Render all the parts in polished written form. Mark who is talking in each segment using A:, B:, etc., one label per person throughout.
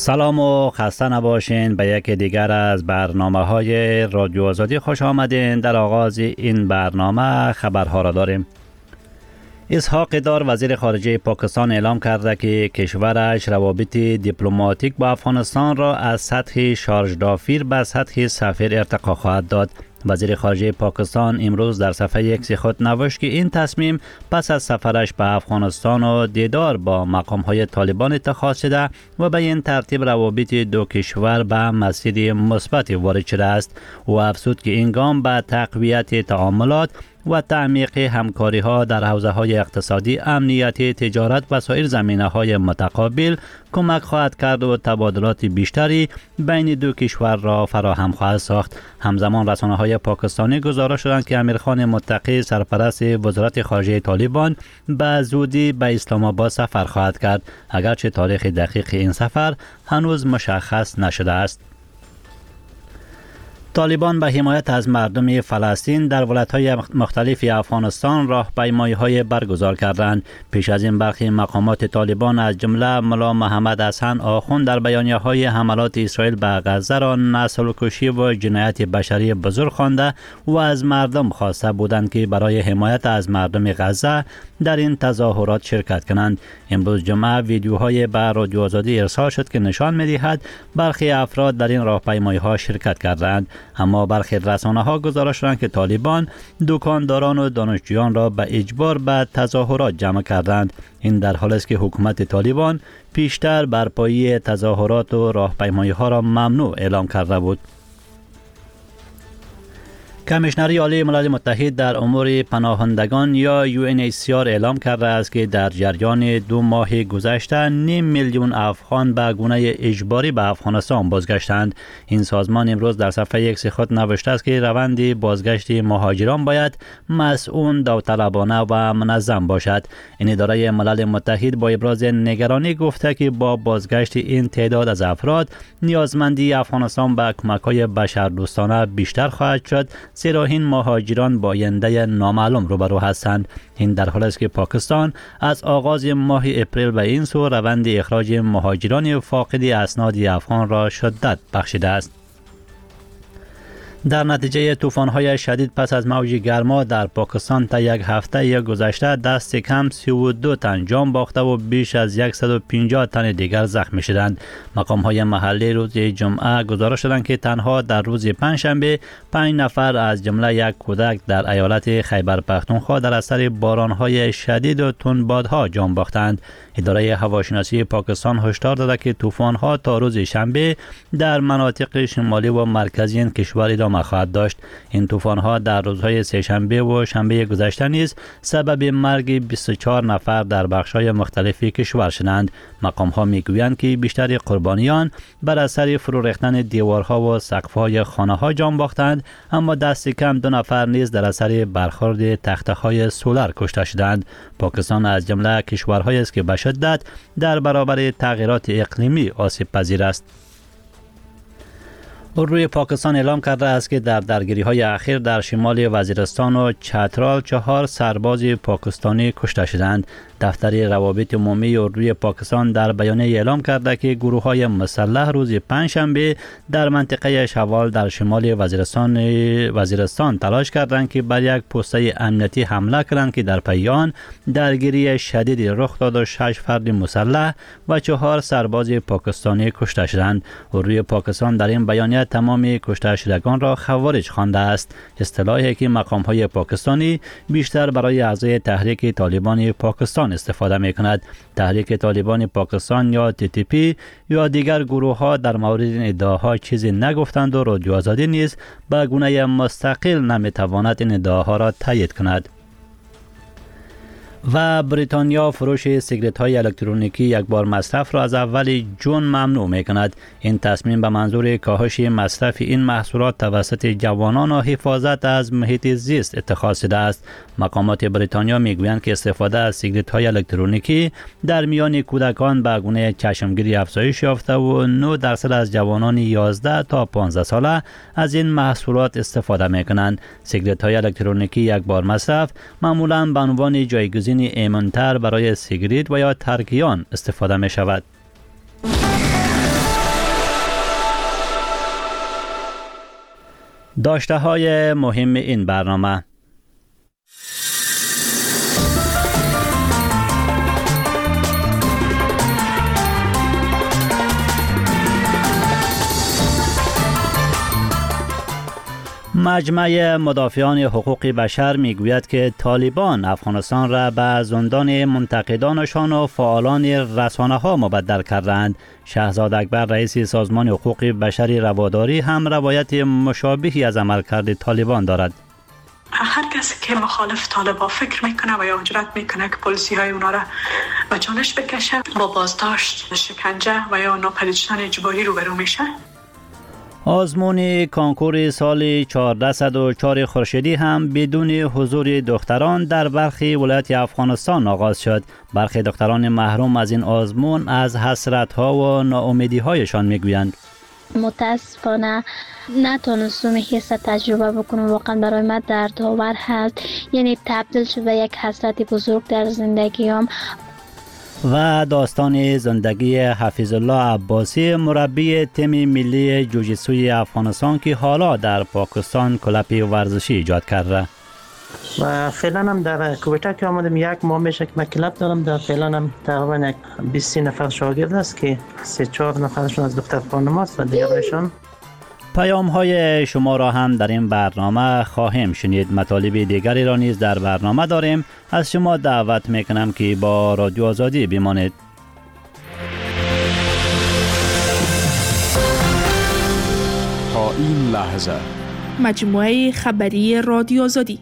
A: سلام و خسته نباشین. به یک دیگر از برنامه‌های رادیو آزادی خوش آمدین. در آغاز این برنامه خبرها را داریم. اسحاق دار وزیر خارجه پاکستان اعلام کرده که کشورش روابط دیپلماتیک با افغانستان را از سطح شارژدافیر به سطح سفیر ارتقا خواهد داد. وزیر خارجه پاکستان امروز در صفحه اکس خود نوشت که این تصمیم پس از سفرش به افغانستان و دیدار با مقام‌های طالبان اتخاذ شده و به این ترتیب روابط دو کشور به مسیر مثبت وارد شده است. او افزود که این گام به تقویت تعاملات و تعمیق همکاری ها در حوزه های اقتصادی، امنیتی، تجارت و سایر زمینه های متقابل کمک خواهد کرد و تبادلات بیشتری بین دو کشور را فراهم خواهد ساخت. همزمان رسانه های پاکستانی گزارش دادند که امیرخان متقی سرپرست وزارت خارجه طالبان به زودی به اسلام آباد سفر خواهد کرد، اگرچه تاریخ دقیق این سفر هنوز مشخص نشده است. طالبان به حمایت از مردم فلسطین در ولایت‌های مختلف افغانستان راهپیمایی‌های برگزار کردند. پیش از این برخی مقامات طالبان از جمله ملا محمد حسن آخوند در بیانیه‌های حملات اسرائیل به غزه را نسل کشی و جنایت بشری بزرگ خوانده و از مردم خواسته بودند که برای حمایت از مردم غزه در این تظاهرات شرکت کنند. امروز جمعه ویدیوهای به رادیو آزادی ارسال شد که نشان می‌دهد برخی افراد در این راهپیمایی‌ها شرکت کردند، اما برخی رسانه‌ها گزارش دادند که طالبان دکانداران و دانشجویان را به اجبار به تظاهرات جمع کردند. این در حالی است که حکومت طالبان پیشتر برپایی تظاهرات و راهپیمایی‌ها را ممنوع اعلام کرده بود. کمیشنری عالی ملل متحد در امور پناهندگان یا UNHCR اعلام کرده است که در جریان 2 ماه گذشته 500,000 افغان به گونه اجباری به افغانستان بازگشتند. این سازمان امروز در صفحه اکس خود نوشته است که روند بازگشت مهاجران باید مسئول، داوطلبانه و منظم باشد. این اداره ملل متحد با ابراز نگرانی گفته که با بازگشت این تعداد از افراد نیازمندی افغانستان به کمک‌های بشردوستانه بیشتر خواهد شد، زیرا این مهاجران با آینده نامعلوم روبرو هستند. این در حالی است که پاکستان از آغاز ماه اپریل به این سو روند اخراج مهاجران فاقد اسناد افغان را شدت بخشیده است. در نتیجه طوفان‌های شدید پس از موج گرما در پاکستان تا یک هفته گذشته دست کم 32 تن جان باخته و بیش از 150 تن دیگر زخمی شدند. مقام‌های محلی روز جمعه گزارش دادند که تنها در روز پنجشنبه 5 نفر از جمله یک کودک در ایالت خیبر پختونخوا در اثر باران‌های شدید و تندبادها جان باختند. اداره هواشناسی پاکستان هشدار داده که طوفان‌ها تا روز شنبه در مناطق شمالی و مرکزی این کشور ادامه خواهد داشت. این طوفان‌ها در روزهای سه‌شنبه و شنبه گذشته نیز سبب مرگ 24 نفر در بخش‌های مختلف کشور شدند. مقام‌ها می‌گویند که بیشتر قربانیان بر اثر فرو ریختن دیوارها و سقف‌های خانه‌ها جان باختند، اما دست کم 2 نفر نیز در اثر برخورد تخته‌های سولر کشته شدند. پاکستان از جمله کشورهایی است که به شدت در برابر تغییرات اقلیمی آسیب پذیر است. روی پاکستان اعلام کرده است که در درگیری‌های اخیر در شمال وزیرستان و چترال 4 سرباز پاکستانی کشته شدند. دفتر روابط عمومی روی پاکستان در بیانیه اعلام کرده که گروه‌های مسلح روز پنجشنبه در منطقه شوال در شمال وزیرستان تلاش کردند که بر یک پسته امنیتی حمله کنند که در پی آن درگیری شدیدی رخ داد و 6 فرد مسلح و 4 سرباز پاکستانی کشته شدند. روی پاکستان در این بیانیه تمام کشته شدگان را خوارج خوانده است، اصطلاحی که مقام‌های پاکستانی بیشتر برای اعضای تحریک طالبان پاکستان استفاده می‌کند. تحریک طالبان پاکستان یا TTP یا دیگر گروه‌ها در مورد این ادعاها چیزی نگفتند و رادیو آزادی نیز به گونه مستقل نمی‌تواند این ادعاها را تایید کند. و بریتانیا فروش سیگارت‌های الکترونیکی یک بار مصرف را از اول جون ممنوع می‌کند. این تصمیم به منظور کاهش مصرف این محصولات توسط جوانان و حفاظت از محیط زیست اتخاذ شده است. مقامات بریتانیا می‌گویند که استفاده از سیگارت‌های الکترونیکی در میان کودکان به گونه چشمگیری افزایش یافته و 9% از جوانان 11 تا 15 ساله از این محصولات استفاده می‌کنند. سیگارت‌های الکترونیکی یک بار مصرف معمولاً به عنوان جایگزین ایمن‌تر برای سیگارت و یا ترکیان استفاده می شود. داشته های مهم این برنامه: مجمع مدافعان حقوق بشر میگوید که طالبان افغانستان را به زندان منتقدانشان و فعالان رسانه ها مبدل کردند. شهزاد اکبر رئیس سازمان حقوق بشری رواداری هم روایت مشابهی از عملکرد طالبان دارد.
B: هر کسی که مخالف طالبان فکر میکنه و یا جرأت میکنه که پلیسی های اونا را به چالش بکشه، با بازداشت، شکنجه و یا ناپدید شدن اجباری روبرو میشه.
A: آزمون کانکور سال 1404 خورشیدی هم بدون حضور دختران در برخی ولایت افغانستان آغاز شد. برخی دختران محروم از این آزمون از حسرت‌ها و ناامیدی‌هایشان میگویند.
C: متاسفانه نتونستم حس تجربه بکنم. واقعا برای من دردآور هست، یعنی تبدیل شد به یک حسرت بزرگ در زندگیم.
A: و داستان زندگی حفیظ الله عباسی، مربی تیم ملی جوجیتسوی افغانستان که حالا در پاکستان کلپ ورزشی ایجاد کرده.
D: و فعلا هم در کویتا که آمدم 1 ماه میشه که من کلپ دارم. در فعلا هم تقریبا 20 نفر شاگرد است که 3-4 نفرشون از دختر خانم است و دیگرشون.
A: پیام های شما را هم در این برنامه خواهیم شنید. مطالب دیگری را نیز در برنامه داریم. از شما دعوت میکنم که با رادیو آزادی بمانید.
E: تا این لحظه
F: مجموعه خبری رادیو آزادی.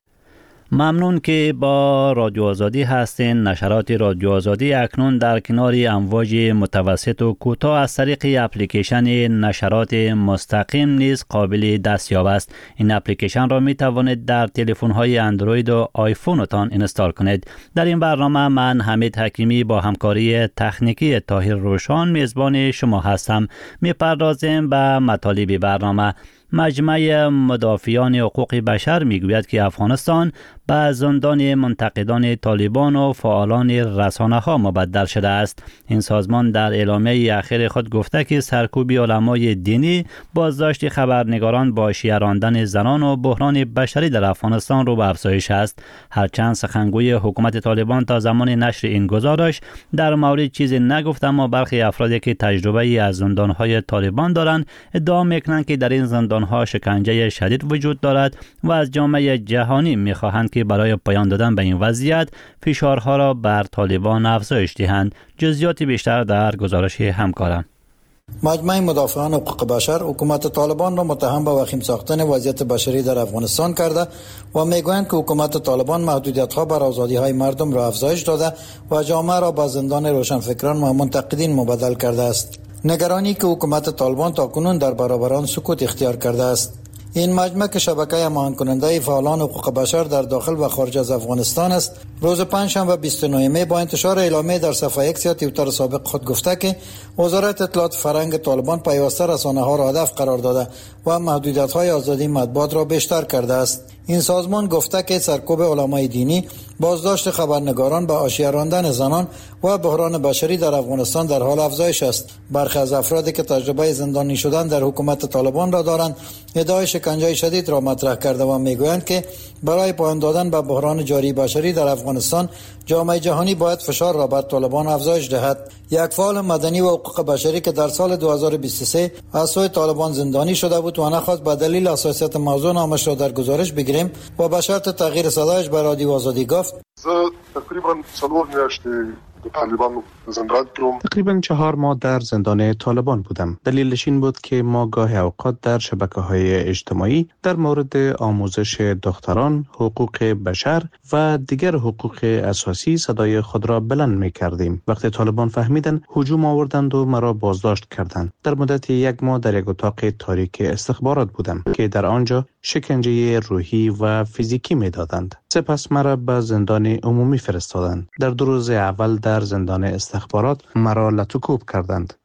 A: ممنون که با رادیو آزادی هستین. نشرات رادیو آزادی اکنون در کنار امواج متوسط و کوتاه از طریق اپلیکیشن نشرات مستقیم نیز قابل دستیاب است. این اپلیکیشن را می توانید در تلفن های اندروید و آیفونتان اینستال کنید. در این برنامه من حمید حکیمی با همکاری تکنیکی طاهر روشان میزبان شما هستم. می پردازیم به مطالب برنامه. مجمع مدافعان حقوق بشر میگوید که افغانستان به زندان منتقدان طالبان و فعالان رسانه ها مبدل شده است. این سازمان در اعلامیه اخیر خود گفته که سرکوب علمای دینی، بازداشت خبرنگاران با شیعه راندن زنان و بحران بشری در افغانستان رو به افزایش است. هرچند سخنگوی حکومت طالبان تا زمان نشر این گزارش در مورد چیزی نگفت، اما برخی افرادی که تجربه از زندانهای طالبان دارند ادعا میکنند که در این زندانها شکنجه شدید وجود دارد و از جامعه جهانی میخواهند که برای پایان دادن به این وضعیت فشارها را بر طالبان افزایش دهند. جزئیات بیشتر در گزارش همکارم.
G: مجمع مدافعان حقوق بشر حکومت طالبان را متهم به وخیم ساختن وضعیت بشری در افغانستان کرده و میگویند که حکومت طالبان محدودیت‌ها بر آزادی‌های مردم را افزایش داده و جامعه را به زندان روشنفکران و منتقدین مبدل کرده است. نگرانی که حکومت طالبان تاکنون در برابر آن سکوت اختیار کرده است. این مجمع که شبکه هماهنگ کننده فعالان حقوق بشر در داخل و خارج از افغانستان است، روز پنجشنبه 29 می با انتشار اعلامیه در صفحه ایکس یا توییتر سابق خود گفته که وزارت اطلاعات فرهنگ طالبان پیوسته رسانه‌ها را هدف قرار داده و محدودیت‌های آزادی مطبوعات را بیشتر کرده است. این سازمان گفته که سرکوب علمای دینی، بازداشت خبرنگاران، به حاشیه راندن زنان و بحران بشری در افغانستان در حال افزایش است. برخی از افرادی که تجربه زندانی شدن در حکومت طالبان را دارند، ادعای شکنجه شدید را مطرح کرده و میگویند که برای پایان دادن به بحران جاری بشری در افغانستان، جامعه جهانی باید فشار را بر طالبان افزایش دهد. یک فعال مدنی و حقوق بشری که در سال 2023 از سوی طالبان زندانی شده بود و نخواست به دلیل حساسیت موضوع نامش را در گزارش بگیریم و به شرط تغییر صدایش به رادیو آزادی گفت:
H: تقریبا 4 میاشت طالبان زندان کردم.
I: تقریبا 4 ماه در زندان طالبان بودم. دلیلش این بود که ما گاهی اوقات در شبکه‌های اجتماعی در مورد آموزش دختران، حقوق بشر و دیگر حقوق اساسی صدای خود را بلند می‌کردیم. وقتی طالبان فهمیدن، هجوم آوردند و مرا بازداشت کردند. در مدت 1 ماه در یک اتاق تاریک استخبارات بودم که در آنجا شکنجه روحی و فیزیکی می‌دادند. سپس مرا به زندان عمومی فرستادند. در 2 روز اول در زندان استخبارات مرا لطوکوب کردند.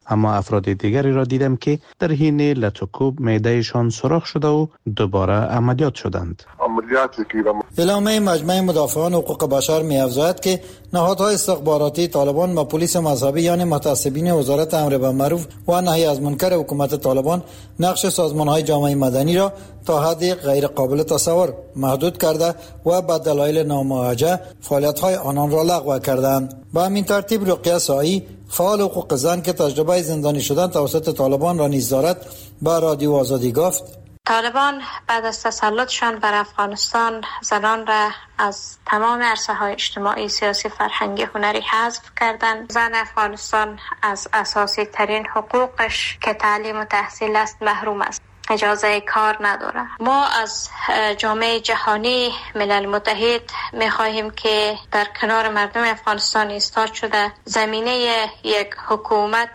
I: اما افراد دیگری را دیدم که در حین لطوکوب معدهشان سوراخ شده و دوباره عملیات شدند.
G: اعلامیه مجمع مدافعان حقوق بشر می‌افزاید که نهادهای استخباراتی طالبان و پلیس مذهبی یعنی متعصبین وزارت امر بالمعروف و نهی از منکر حکومت طالبان نقش سازمان‌های جامعه مدنی را تا حدی غیر قابل تصور محدود کرده و به دلایل نامعجزه فعالیت‌های آنان را لغو کردند. به همین ترتیب رقیه سایی فعال حقوق زن که تجربه زندانی شدن توسط طالبان را نیز دارد به رادیو آزادی گفت:
J: طالبان بعد از تسلطشان بر افغانستان زنان را از تمام عرصه‌های اجتماعی، سیاسی، فرهنگی، هنری حذف کردند. زن افغانستان از اساسی ترین حقوقش که تعلیم و تحصیل است محروم است. اجازه کار نداره. ما از جامعه جهانی، ملل متحد می‌خواهیم که در کنار مردم افغانستان ایستاد شده زمینه یک حکومت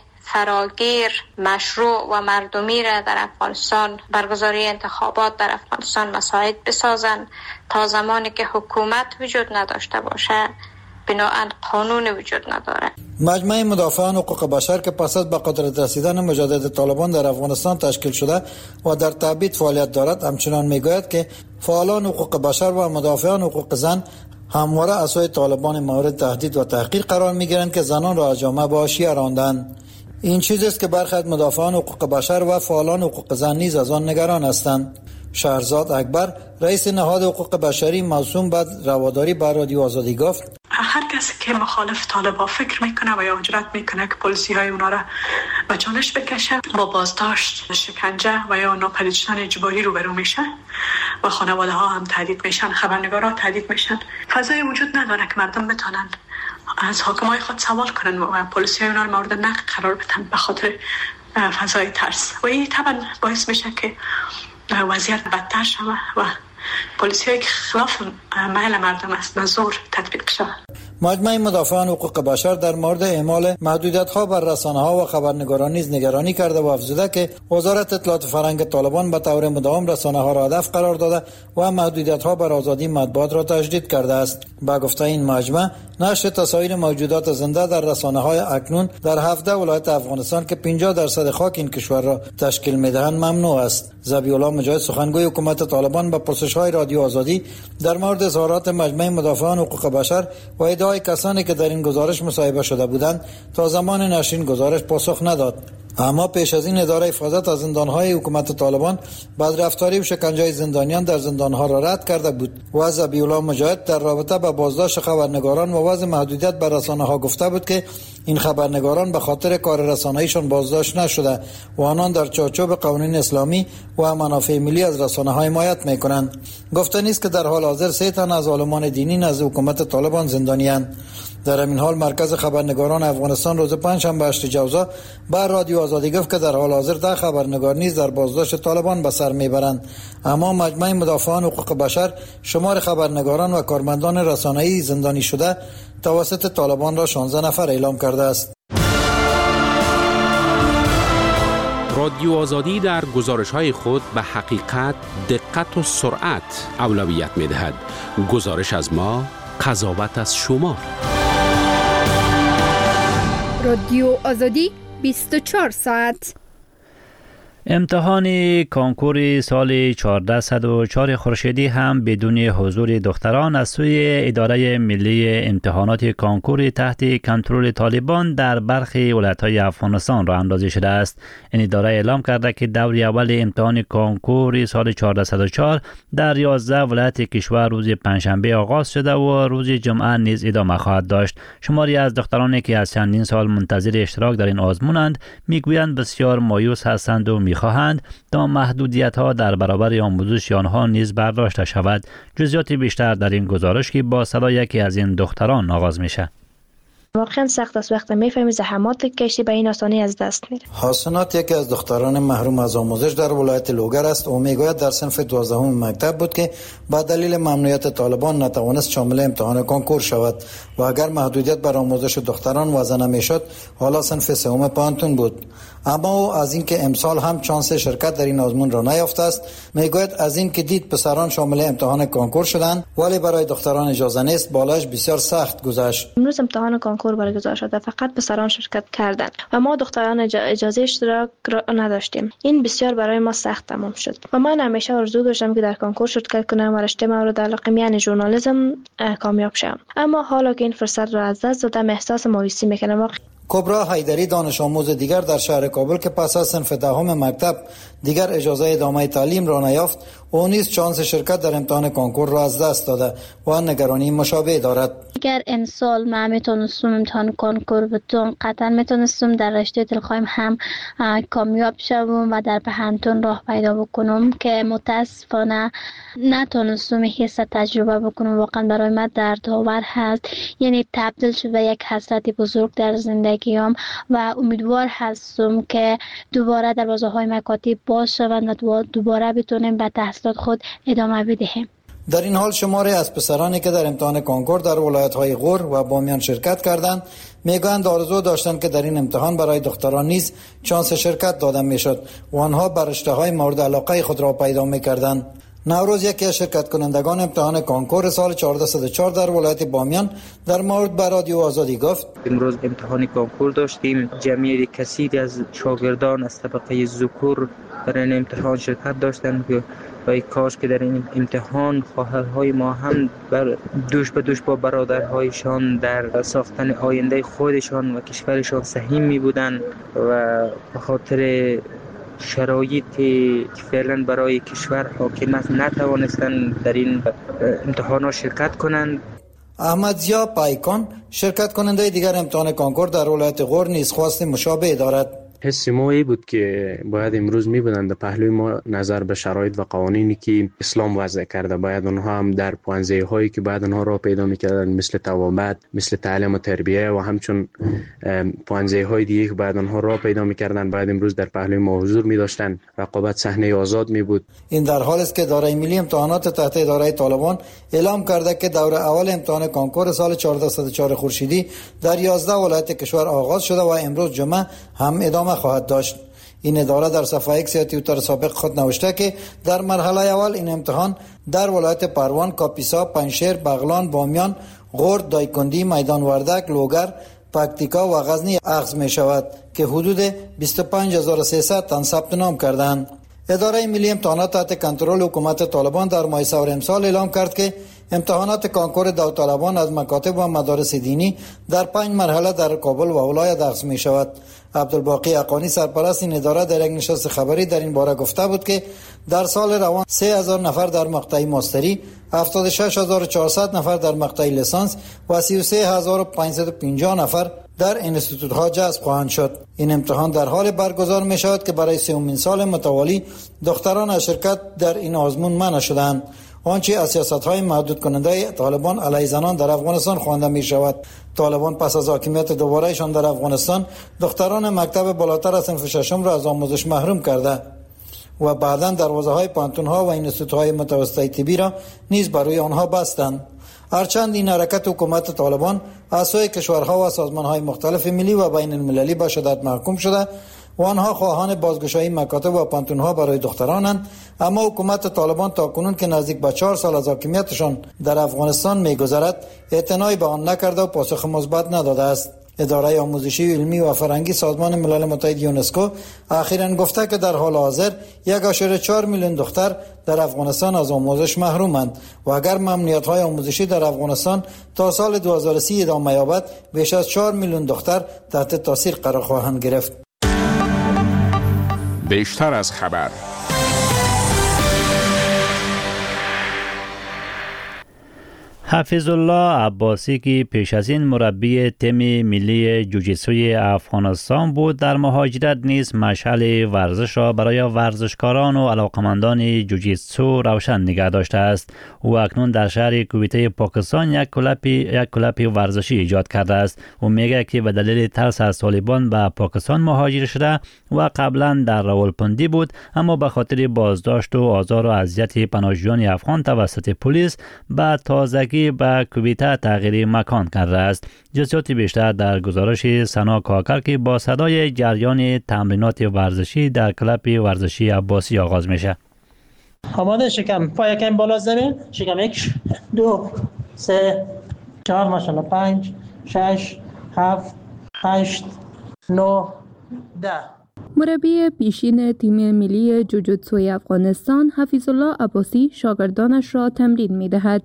J: فراگیر، مشروع و مردمی را در افغانستان، برگزاری انتخابات در افغانستان مساعد بسازند. تا زمانی که حکومت وجود نداشته باشه بناهن قانون وجود نداره.
G: مجمع مدافعان حقوق بشر که پس از به قدرت رسیدن مجدد طالبان در افغانستان تشکیل شده و در تبعید فعالیت دارد همچنان میگوید که فعالان حقوق بشر و مدافعان حقوق زن همواره عصای طالبان مورد تهدید و تحقیر قرار میگیرند که زنان را از جامعه به حاشیه راندند. این چیزی است که برخی از مدافعان حقوق بشر و فعالان حقوق زن نیز از آن نگران هستند. شهرزاد اکبر رئیس نهاد حقوق بشری موسوم به رواداری به رادیو آزادی گفت:
B: هر کسی که مخالف طالبان فکر میکنه و یا هجرت میکنه که پلیسی های اونا را به چالش بکشه، با بازداشت، شکنجه و یا ناپدید شدن اجباری روبرو میشه و خانواده ها هم تهدید میشن، خبرنگارا تهدید میشن. فضای وجود نداره که مردم بتونن از حاکمای خود سوال کنن و پلیسی های اونا را مورد نقد قرار بدن به خاطر فضای ترس. و این طبعا باعث میشه که وضعیت بدتر شود و پلیسی های که خلاف میل مردم است به زور تطبیق شود.
G: مجمع مدافعان حقوق بشر در مورد اعمال محدودیت‌ها بر رسانه‌ها و خبرنگاران نیز نگرانی کرده و افزوده که وزارت اطلاعات فرهنگ طالبان به طور مداوم رسانه‌ها را هدف قرار داده و محدودیت‌ها بر آزادی مطبوعات را تجدید کرده است. با گفته این مجمع، نشر تصاویر موجودات زنده در رسانه‌های اکنون در 17 ولایت افغانستان که 50% خاک این کشور را تشکیل می‌دهند ممنوع است. ذبیح‌الله مجاهد سخنگوی حکومت طالبان به پرسش‌های رادیو آزادی در مورد اظهارات مجمع مدافعان حقوق بشر و ادعای کسانی که در این گزارش مصاحبه شده بودند تا زمان نشر این گزارش پاسخ نداد. اما پیش از این اداره حفاظت از زندان‌های حکومت طالبان بدرفتاری و شکنجه زندانیان در زندان‌ها را رد کرده بود و ذبیح‌الله مجاهد در رابطه با بازداشت خبرنگاران و وضع محدودیت بر رسانه‌ها گفته بود که این خبرنگاران به خاطر کار رسانه‌ایشان بازداشت نشده و آنان در چارچوب قوانین اسلامی و منافع ملی از رسانه‌ها حمایت می‌کنند. گفته نیست که در حال حاضر 3 تن از عالمان دینی نزد حکومت طالبان زندانی‌اند. در همین حال مرکز خبرنگاران افغانستان روز پنجشنبه 8 جوزا بر رادیو آزادی گفت که در حال حاضر 10 خبرنگار نیز در بازداشت طالبان به سر میبرند. اما مجمع مدافعان حقوق بشر شمار خبرنگاران و کارمندان رسانه‌ای زندانی شده توسط طالبان را 16 نفر اعلام کرده است.
K: رادیو آزادی در گزارش‌های خود به حقیقت، دقت و سرعت اولویت می‌دهد. گزارش از ما، قضاوت از شما.
L: رادیو آزادی 24 ساعت.
A: امتحان کنکور سال 1404 خورشیدی هم بدون حضور دختران از سوی اداره ملی امتحانات کنکور تحت کنترل طالبان در برخی ولایت‌های افغانستان راه اندازی شده است. این اداره اعلام کرده که دور اول امتحان کنکور سال 1404 در 11 ولایت کشور روز پنجشنبه آغاز شده و روز جمعه نیز ادامه خواهد داشت. شماری از دخترانی که از چندین سال منتظر اشتراک در این آزمونند میگویند بسیار مایوس هستند و میخواهند تا محدودیت‌ها در برابر آموزش آنها نیز برداشته شود. جزئیات بیشتر در این گزارش که با صدای یکی از این دختران آغاز میشه.
M: واقعا سخت است. وقتی میفهمی زحمات کشتی به این آسانی از دست میره.
G: حسنات یکی از دختران محروم از آموزش در ولایت لوگر است. او میگوید در صنف 12 مکتب بود که با دلیل ممنوعیت طالبان نتوانست شامل امتحان کنکور شود و اگر محدودیت بر آموزش دختران وضع نمیشد حالا صنف 3 پانتون بود. اما او از اینکه امسال هم شانس شرکت در این آزمون را نیافته است میگوید از اینکه دید پسران شامل امتحان کنکور شدند ولی برای دختران اجازه نیست، بالایش بسیار سخت گذشت.
M: امروز امتحان کنکور کنکور برگزار شد و فقط پسران شرکت کردند و ما دختران اجازه اشتراک را نداشتیم. این بسیار برای ما سخت تمام شد و من همیشه آرزو داشتم که در کنکور شرکت کنم و رشته مورد علاقه‌ام یعنی ژورنالیسم کامیاب شم. اما حالا که این فرصت را از دست دادم احساس مایوسی میکنم.
G: کبرا حیدری دانش آموز دیگر در شهر کابل که پس از صنف دهم مکتب دیگر اجازه ادامه تعلیم را نیافت، او نیز شانس شرکت در امتحان کنکور را از دست داده و نگرانی مشابه دارد.
C: اگر امسال من میتونستم امتحان کنکور بتونم، قطعا میتونستم در رشته دلخواهیم هم کامیاب شوم و در پهنتون راه پیدا بکنم که متاسفانه نتونستم حس تجربه بکنم. واقعا برای من دردآور هست، یعنی تبدیل شد به یک حسرت بزرگ در زندگیم و امیدوار هستم که دوباره دروازه‌های مکاتب باز شوند و دوباره بتونیم به تحصیلات خود ادامه بدهیم.
G: در این حال شماری از پسرانی که در امتحان کنکور در ولایت‌های غور و بامیان شرکت کردند میگویند آرزو داشتند که در این امتحان برای دختران نیز شانس شرکت داده میشد و آنها بر رشته‌های مورد علاقه خود را پیدا می‌کردند. نوروز یکی از شرکت کنندگان امتحان کنکور سال 1404 در ولایت بامیان در مورد به رادیو آزادی گفت:
N: امروز امتحان کنکور داشتیم. جمعیت کثیری از شاگردان از طبقه ذکور در این امتحان شرکت داشتند که و کاش که در این امتحان خواهرهای ما هم دوش به دوش با برادرهایشان در ساختن آینده خودشان و کشورشان سهیم می بودند و به خاطر شرایطی که فعلا برای کشور حاکم است نتوانستند در این امتحانات شرکت کنند.
G: احمد ضیا پایکان شرکت کننده دیگر امتحان کنکور در ولایت غور نیز خواست مشابه دارد.
O: حس ما ای بود که باید امروز می بودند در پهلوی ما نظر به شرایط و قوانینی که اسلام وضع کرده، باید اونها هم در پوانزه هایی که باید اونها را پیدا میکردن مثل توابت، مثل تعلیم و تربیه و همچون پوانزه های دیگه که باید اونها را پیدا میکردن، باید امروز در پهلوی ما حضور می داشتن. رقابت صحنه آزاد می بود.
G: این در حالی است که اداره ملی امتحانات تحت اداره طالبان اعلام کرده که دور اول امتحان کنکور سال 1404 خورشیدی در 11 ولایت کشور آغاز شده و امروز جمعه هم ادامه خواهد داشت. این اداره در صفحه ایکس یا توییتر سابق خود نوشته که در مرحله اول این امتحان در ولایت پروان، کاپیسا، پنشیر، بغلان، بامیان، غور، دایکندی، میدان وردک، لوگر، پکتیکا و غزنی اخذ می شود که حدود 25300 تن ثبت نام کردند. اداره ملی امتحانات تحت کنترل حکومت طالبان در ماه سور امسال اعلام کرد که امتحانات کنکور داوطلبان از مکاتب و مدارس دینی در 5 مرحله در کابل و ولایت اخذ می شود. عبدالباقی اقانی سرپرست این اداره در یک نشست خبری در این باره گفته بود که در سال روان 3000 نفر در مقطع ماستری، 76400 نفر در مقطع لیسانس و 33550 نفر در انستیتوت ها جذب خواهند شد. این امتحان در حال برگزار می شود که برای سومین سال متوالی دختران از شرکت در این آزمون منع شدند. آنچه از سیاست‌های محدود کننده طالبان علیه زنان در افغانستان خوانده می شود. طالبان پس از حاکمیت دوبارهشان در افغانستان دختران مکتب بالاتر از صنف ششم را از آموزش محروم کرده و بعداً دروازه‌های پانتون‌ها و انستیتوت‌های متوسطه طبی را نیز برای آنها بستند. هرچند این حرکت حکومت طالبان از سوی کشورها و سازمان‌های مختلف ملی و بین المللی به شدت محکوم شده و آنها خواهان بازگشایی مکاتب و پانتون‌ها برای دخترانند، اما حکومت طالبان تاکنون که نزدیک به 4 سال از حاکمیتشان در افغانستان می‌گذرد اعتنایی به آن نکرده و پاسخ مثبت نداده است. اداره آموزشی علمی و فرهنگی سازمان ملل متحد یونسکو اخیراً گفته که در حال حاضر 1.4 میلیون دختر در افغانستان از آموزش محرومند و اگر ممنوعیت‌های آموزشی در افغانستان تا سال 2030 ادامه یابد بیش از 4 میلیون دختر تحت تاثیر قرار خواهند گرفت.
E: بیشتر از خبر.
A: حفیظ الله عباسی که پیش از این مربی تیم ملی جوجیتسوی افغانستان بود، در مهاجرت نیز مشعل ورزش را برای ورزشکاران و علاقمندان جوجیتسو روشن نگه داشته است. او اکنون در شهر کویته پاکستان یک کلپ ورزشی ایجاد کرده است. او میگه که به دلیل ترس از طالبان به پاکستان مهاجر شده و قبلا در راولپندی بود، اما به خاطر بازداشت و آزار و اذیت پناهجویان افغان توسط پلیس به تازگی به کویته تغییر مکان کرده است. جزئیات بیشتر در گزارش سنا کاکر که با صدای جریان تمرینات ورزشی در کلب ورزشی عباسی آغاز میشه.
D: آماده، شکم پای یکم بالا زمین، شکم 1 2 3 4 ماشاءالله 5 6 7 8 9 10.
P: مربی پیشین تیم ملی جوجوتسوی افغانستان حفیظ الله عباسی شاگردانش را تمرین می دهد.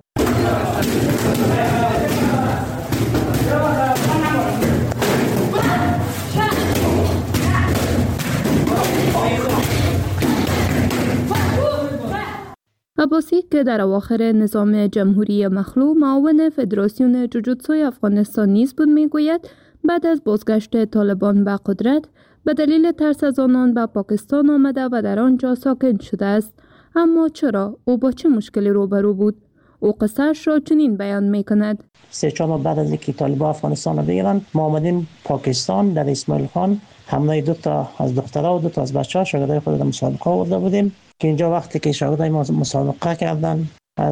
P: عباسی که در اواخر نظام جمهوری مخلوع معاون فدراسیون جوجوتسوی افغانستان نیز بود میگوید بعد از بازگشت طالبان به قدرت به دلیل ترس از آنان به پاکستان آمده و در آنجا ساکن شده است. اما چرا؟ او با چه مشکلی روبرو بود؟ او قصه‌اش را چنین بیان می‌کند.
D: 3-4 ماه بعد از اینکه طالبان افغانستان را بگیرن ما آمدیم پاکستان در اسماعیل خان همراه 2 تا از دخترها و 2 تا از بچه‌ها شاگردای خود را مسابقه آورده بودیم که اینجا وقتی که شاگردای ما مسابقه کردن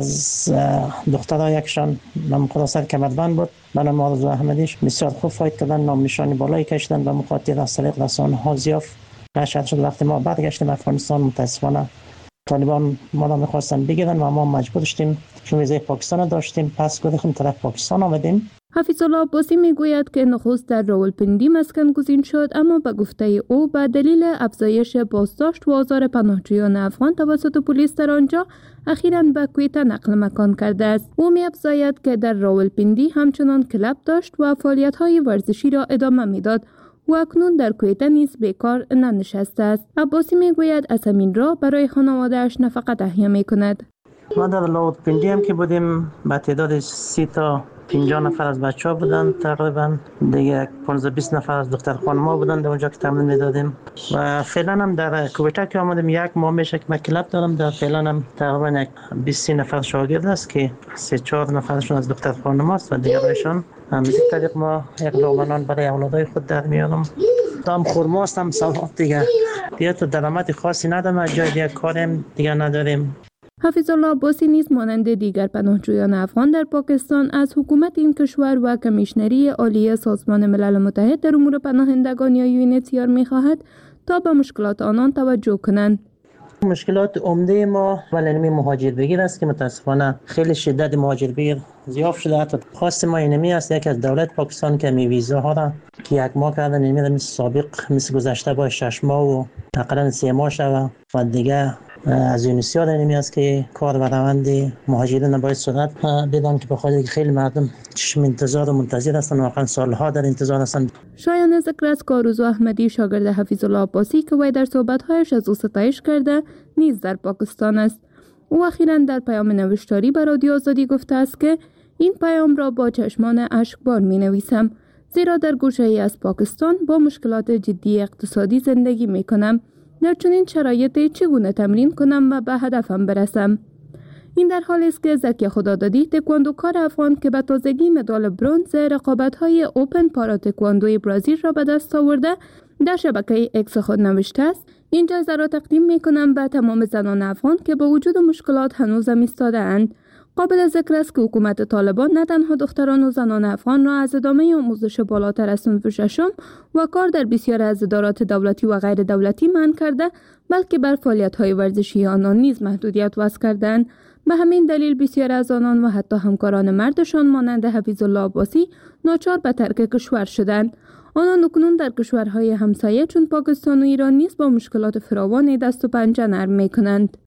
D: از دخترها یکشان نام خلاصه کمربند بود به نام آرزو احمدیش بسیار خوب فایت کردن نام نشانی بالایی کشیدن به مخاطر از طریق رسانه‌ها زیاف نشر شد. وقتی ما برگشتیم افغانستان متاسفانه طالبان ما را می‌خواستن بگیرن و ما مجبور شدیم چون ویزای پاکستان داشتیم پس گفتیم طرف پاکستان آمدیم.
P: حفیظ الله عباسی میگوید که نخست در راولپندی مسکن گزین شد اما به گفته او به دلیل افزایش بازداشت و آزار پناهجویان افغان توسط پلیس در آنجا اخیراً به کویته نقل مکان کرده است. او می‌افزاید که در راولپندی همچنان کلب داشت و فعالیت‌های ورزشی را ادامه میداد و اکنون در کویته نیز بیکار ننشسته است. عباسی میگوید از همین راه برای خانواده‌اش نفقه تهیه می‌کند.
D: ما در راولپندی هم که بودیم با تعداد 30 تا 50 نفر از بچه‌ها بودن تقریبا دیگه 15-20 نفر از دختر خانم‌ها بودن در اونجا که تمرین می‌دادیم و فعلا هم در کویته که آمدیم 1 ماه میشه که من کلاب دارم در فعلا هم تقریبا 20 نفر شاگرد است که 3-4 نفرشون از دختر خانم‌هاست و دیگرشون همین طریق ما یک لقمه برای اولادای خود در میارم. دام خرماست هم سالات دیگه تو درآمد خاصی ندارم جای دیگه کاریم دیگه نداریم.
P: حفیظ الله عباسی نیز مانند دیگر پناهجویان افغان در پاکستان از حکومت این کشور و کمیشنری عالی سازمان ملل متحد در امور پناهندگان یا یونیتیار می‌خواهد تا به مشکلات آنان توجه کنند.
D: مشکلات عمده ما ولنمی مهاجر بگیر است که متاسفانه خیلی شدت مهاجر بگیر زیاد شده. حتی خواست ما اینمی است یک از دولت پاکستان که می ویزاها را که 1 ماه کردن اینمی مثل سابق مثل گذشته با 6 ماه و تقریبا 3 ماه شده و دیگه از یونیسیار اینمی است که کار و روند مهاجرین باید سرعت بدن که بخاطر خیلی مردم چشم انتظار و منتظر هستند واقعا سالها در انتظار هستند.
P: شایان ذکر است که آرزو احمدی شاگرد حفیظ الله عباسی که وی در صحبت‌هایش از او ستایش کرده نیز در پاکستان است. او اخیراً در پیام نوشتاری به رادیو آزادی گفته است که این پیام را با چشمان اشکبار می‌نویسم زیرا در گوشه‌ای از پاکستان با مشکلات جدی اقتصادی زندگی می‌کنم. در چنین شرایطی چگونه تمرین کنم و به هدفم برسم؟ این در حالی است که زکی خدادادی تکواندوکار افغان که به تازگی مدال برنز رقابت‌های اوپن پارا تکواندوی برزیل را به دست آورده در شبکه اکس خود نوشته است: این جایزه را تقدیم می‌کنم به تمام زنان افغان که با وجود مشکلات هنوزم ایستاده‌اند. قابل ذکر است که حکومت طالبان نه تنها دختران و زنان افغان را از ادامه آموزش بالاتر از صنف ششم و کار در بسیاری از ادارات دولتی و غیر دولتی منع کرده، بلکه بر فعالیت‌های ورزشی آنان نیز محدودیت وضع کردند. به همین دلیل بسیاری از آنان و حتی همکاران مردشان مانند حفیظ الله عباسی ناچار به ترک کشور شدند. آنان اکنون در کشورهای همسایه چون پاکستان و ایران نیز با مشکلات فراوانی دست و پنجه نرم می‌کنند.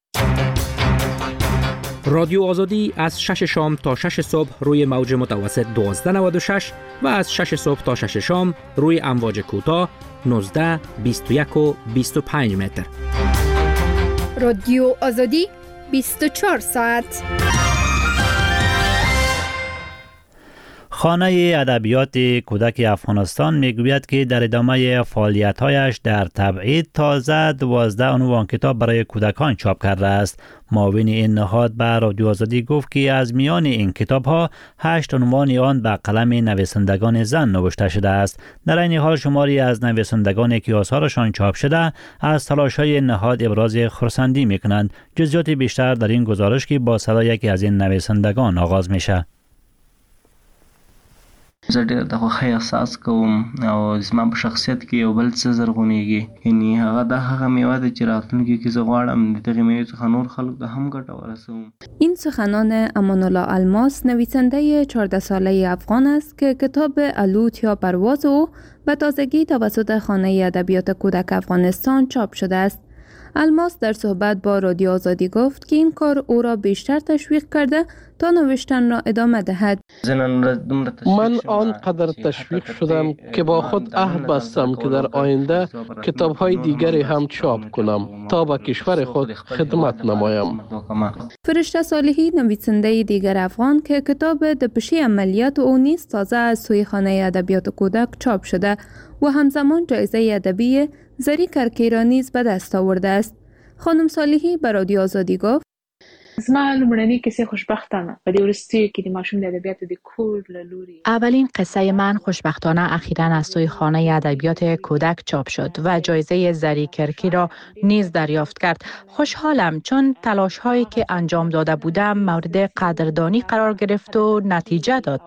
Q: رادیو آزادی از 6 شام تا 6 صبح روی موج متوسط 1296 و از 6 صبح تا 6 شام روی امواج کوتاه 19، 21 و 25 متر.
L: رادیو آزادی 24 ساعت.
A: خانه ادبیات کودک افغانستان میگوید که در ادامه فعالیت‌هایش در تبعید تازه 12 عنوان کتاب برای کودکان چاپ کرده است. معاون این نهاد به رادیو آزادی گفت که از میان این کتاب‌ها 8 عنوان آن به قلم نویسندگان زن نوشته شده است. در این حال شماری از نویسندگانی که آثارشان چاپ شده از تلاش‌های نهاد ابراز خرسندی می‌کنند. جزئیات بیشتر در این گزارش که با صدای یکی از این نویسندگان آغاز میشه.
R: زه ډېر د خوښۍ احساس کوم او زما په شخصیت کې یو بل څه زرغونېږي، یعنی هغه میوه ده چې راتلونکي کې زه غواړم د دغې میوې څخه نور خلکو ته هم ګټه ورسوم.
P: این سخنان امان الله الماس، نویسنده 14 ساله افغان است که کتاب الوت یا پرواز او به تازگی توسط خانه ادبیات کودک افغانستان چاپ شده است. الماس در صحبت با رادیو آزادی گفت که این کار او را بیشتر تشویق کرده تا نوشتن را ادامه دهد.
S: من آنقدر تشویق شدم که با خود عهد بستم که در آینده کتاب‌های دیگری هم چاپ کنم تا به کشور خود خدمت نمایم.
P: فرشته صالحی، نویسنده دیگر افغان که کتاب دپشی عملیات او نیز تازه از سوی خانه ادبیات کودک چاپ شده و همزمان جایزه ادبی زری کرکی را نیز به دست آورده است. خانم صالحی به رادیو آزادی گفت:
T: زما لومړنۍ کیسه خوشبختانه په دې وروستیو کې د ماشوم د ادبیاتو د کور له لوري.
U: اولین قصه من خوشبختانه اخیراً از سوی خانه ادبیات کودک چاپ شد و جایزه زری کرکی را نیز دریافت کرد. خوشحالم چون تلاش هایی که انجام داده بودم مورد قدردانی قرار گرفت و نتیجه داد.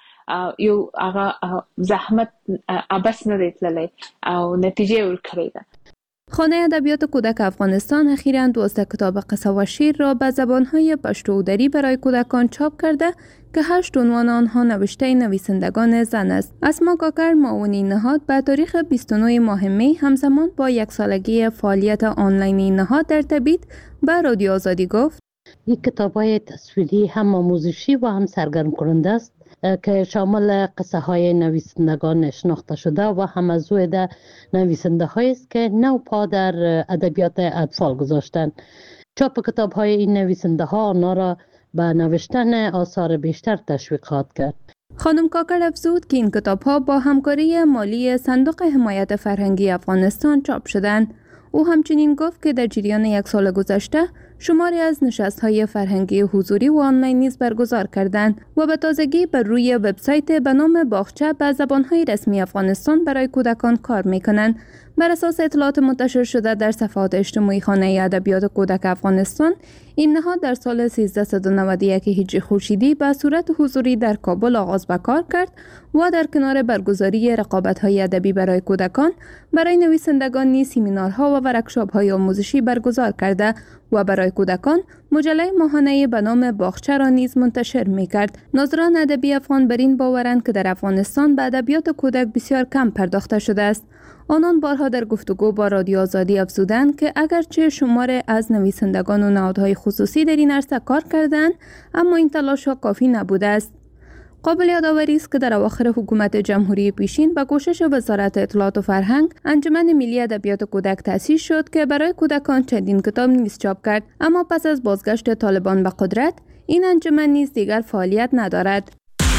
T: یو هغه زحمت ابس نه دی تللی او نتیجه ورکړې ده.
P: خانه ادبیات کودک افغانستان اخیراً 12 کتاب قصه و شعر را به زبانهای پشتو و دری برای کودکان چاپ کرده که 8 عنوان آنها نوشته نویسندگان زن است. اسما کاکر، معاون نهاد، به تاریخ 29 ماه می همزمان با 1 سالگی فعالیت آنلاین نهاد در تبعید به رادیو آزادی گفت:
V: این کتاب‌های تصویری هم آموزشی و هم سرگرم کننده است که شامل قصه های نویسندگان شناخته شده و هم از روی نویسنده هایی است که نو پا در ادبیات اطفال گذاشتند. چاپ کتاب های این نویسنده ها آنها را به نوشتن آثار بیشتر تشویق خواهد کرد.
P: خانم کاکر افزود که این کتاب ها با همکاری مالی صندوق حمایت فرهنگی افغانستان چاپ شدند. او همچنین گفت که در جریان 1 سال گذشته شماری از نشست‌های فرهنگی حضوری و آنلاین نیز برگزار کردند و به تازگی بر روی وبسایت به نام باغچه به زبان‌های رسمی افغانستان برای کودکان کار می‌کنند. بر اساس اطلاعات منتشر شده در صفحات اجتماعی خانه ادبیات کودک افغانستان، این نهاد در سال 1391 هجری خورشیدی به صورت حضوری در کابل آغاز به کار کرد و در کنار برگزاری رقابت‌های ادبی برای کودکان، برای نویسندگان نیز سمینارها و ورکشاپ‌های آموزشی برگزار کرده و برای کودکان مجله ماهانه به نام باغچه را نیز منتشر می‌کرد. ناظران ادبی افغان بر این باورند که در افغانستان به ادبیات کودک بسیار کم پرداخته شده است. آنان بارها در گفتگو با رادیو آزادی افزودند که اگرچه شمار از نویسندگان و نهادهای خصوصی در این عرصه کار کردند، اما این تلاش‌ها کافی نبوده است. قابل یادآوری است که در اواخر حکومت جمهوری پیشین با کوشش وزارت اطلاعات و فرهنگ، انجمن ملی ادبیات کودک تأسیس شد که برای کودکان چندین کتاب نیز چاپ کرد، اما پس از بازگشت طالبان به قدرت، این انجمن نیز دیگر فعالیت ندارد.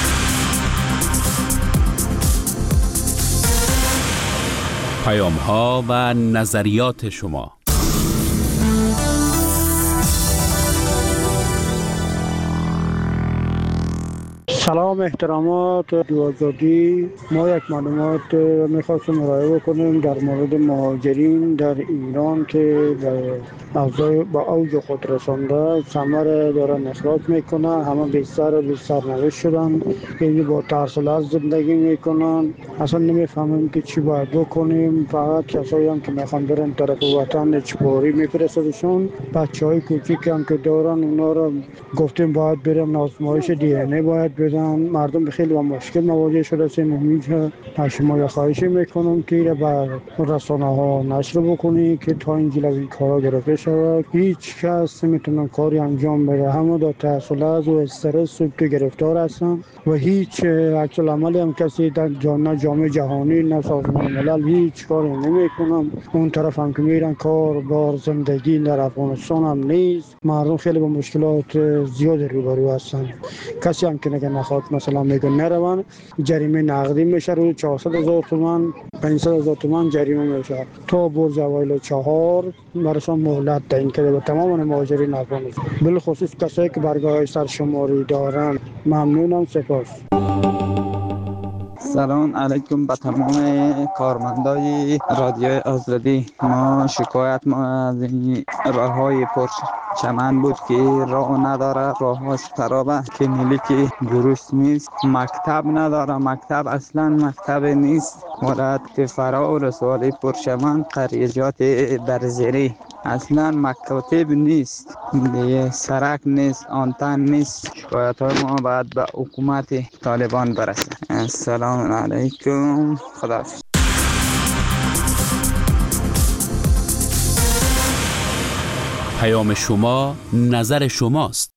K: پیام‌ها و نظریات شما.
W: سلام، احترامات آزادی. ما یک معلومات میخواستم ارائه بکنیم در مورد مهاجرین در ایران که به اوج خود رسانده، ثمر دارن اخراج میکنن، همه بیشتر سرنوشت شدن، یعنی با ترس و لرز زندگی میکنن. اصلا نمیفهمیم که چی باید بکنیم. فقط کسایی هم که میخوان برن طرف وطن اجباری میفرستدشون. بچهای کوچیک هم که دارن اونا رو گفتیم باید برن آزمایش دی ان ای باید بدن. مردم به خیلی با مشکل مواجه شده. اینجا شما خواهشی میکنم که به رسانه ها نشر بکنی که تا این جلوی کارا گرفته شود. هیچ کس نمیتونه کاری انجام بده، همه در تحصیلات و استرس و گرفتار هستن و هیچ عکس العملی هم کسی در جامعه جهانی نه سازمان ملل هیچ کاری نمیکنن. اون طرف هم که میرن کار بار زندگی در افغانستان هم نیست. مردم خیلی با مشکلات زیاد روبرو هستن. کسی هم که نخواد مثلا میگه نروان، جریمه نقدی میشه روی 400,000 تومان 500,000 تومان جریمه میشه تا برج اوایل 4 براشون مهلت تعیین کرده به تمام مهاجرین افغانستان، بالخصوص کسایی که برگاه سرشماری دارن. ممنونم، سپاس.
F: سلام علیکم به تمام کارمندای رادیو آزادی. شکایت ما از این راه های پرچمن بود که راه نداره، راه ها خرابه، که ملیک درست نیست، مکتب نداره، مکتب اصلا مکتب نیست، ولایت فرا و رسوالی پرچمن، قریجات برزری اصلا مکاتب نیست، سرک نیست، آنتن نیست. شکایت های ما باید به حکومت طالبان برسه. السلام علیکم، خداحافظ.
K: پیام شما نظر شماست.